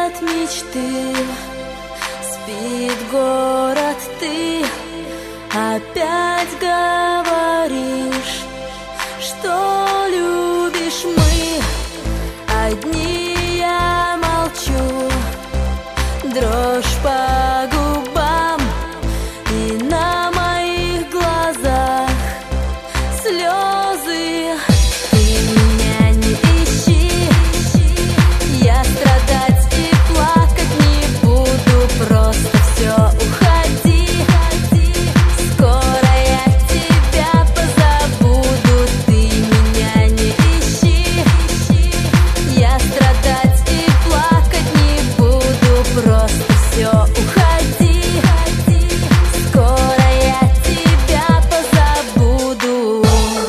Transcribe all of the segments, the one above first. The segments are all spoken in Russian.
от мечты. Спит город, ты опять говоришь, что любишь. Мы одни, я молчу, дрожь по губам, и на моих глазах слезы. Ты меня не ищи, я страдать и плакать не буду, просто все уходи. Скоро я тебя позабуду. Ты меня не ищи, я страдать и плакать не буду, просто все уходи. Скоро я тебя позабуду.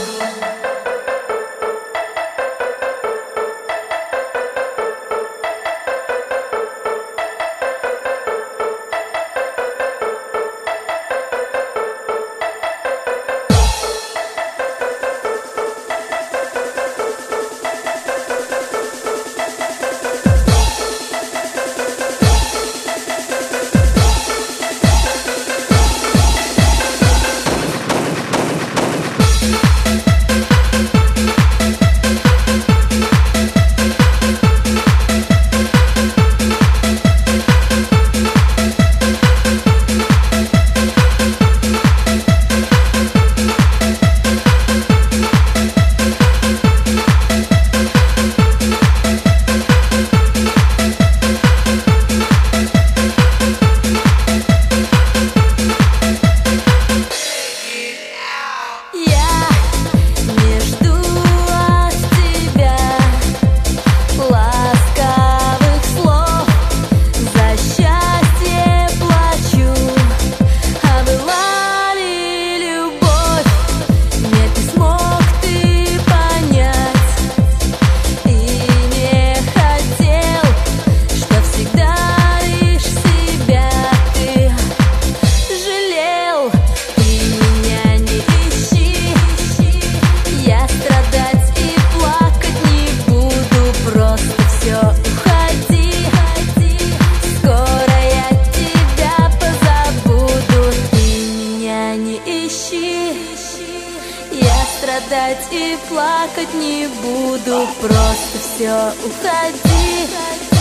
Я страдать и плакать не буду, просто все уходи.